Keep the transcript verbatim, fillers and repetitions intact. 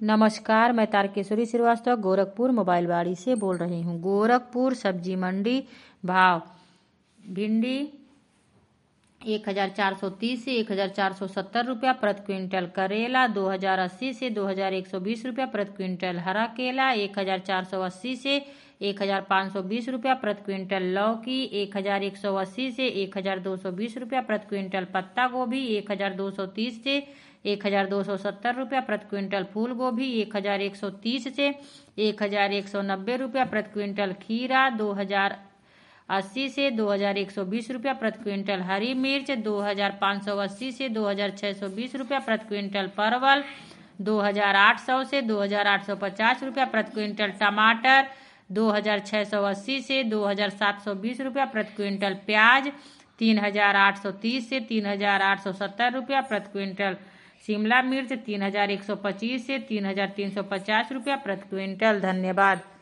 नमस्कार, मैं तारकेश्वरी श्रीवास्तव गोरखपुर मोबाइल बाड़ी से बोल रही हूँ। गोरखपुर सब्जी मंडी भाव भिंडी एक हजार चार सौ तीस से एक हजार चार सौ सत्तर रुपया प्रति क्विंटल, करेला दो हजार अस्सी से दो हजार एक सौ बीस रुपया प्रति क्विंटल, हरा केला एक हजार चार सौ अस्सी से एक हजार पाँच सौ बीस रुपया प्रति क्विंटल, लौकी एक हजार एक सौ अस्सी से एक हजार दो सौ बीस रुपया प्रति क्विंटल, पत्ता गोभी एक हजार दो सौ तीस से एक हजार दो सौ सत्तर रुपया प्रति क्विंटल, फूल गोभी एक हजार एक सौ तीस से एक हजार एक सौ नब्बे रुपया प्रति क्विंटल, खीरा दो हजार अस्सी से दो हजार एक सौ बीस रुपया प्रति क्विंटल, हरी मिर्च दो हजार पाँच सौ अस्सी से दो हजार छः सौ बीस रुपया प्रति क्विंटल, परवल दो हजार आठ सौ से दो हजार आठ सौ पचास रुपया प्रति क्विंटल, टमाटर दो हजार छः सौ अस्सी से दो हजार सात सौ बीस रुपया प्रति क्विंटल, प्याज तीन हजार आठ सौ तीस से तीन हजार आठ सौ सत्तर रुपया प्रति क्विंटल, शिमला मिर्च तीन हजार एक सौ पच्चीस से तीन हजार तीन सौ पचास रुपया प्रति क्विंटल। धन्यवाद।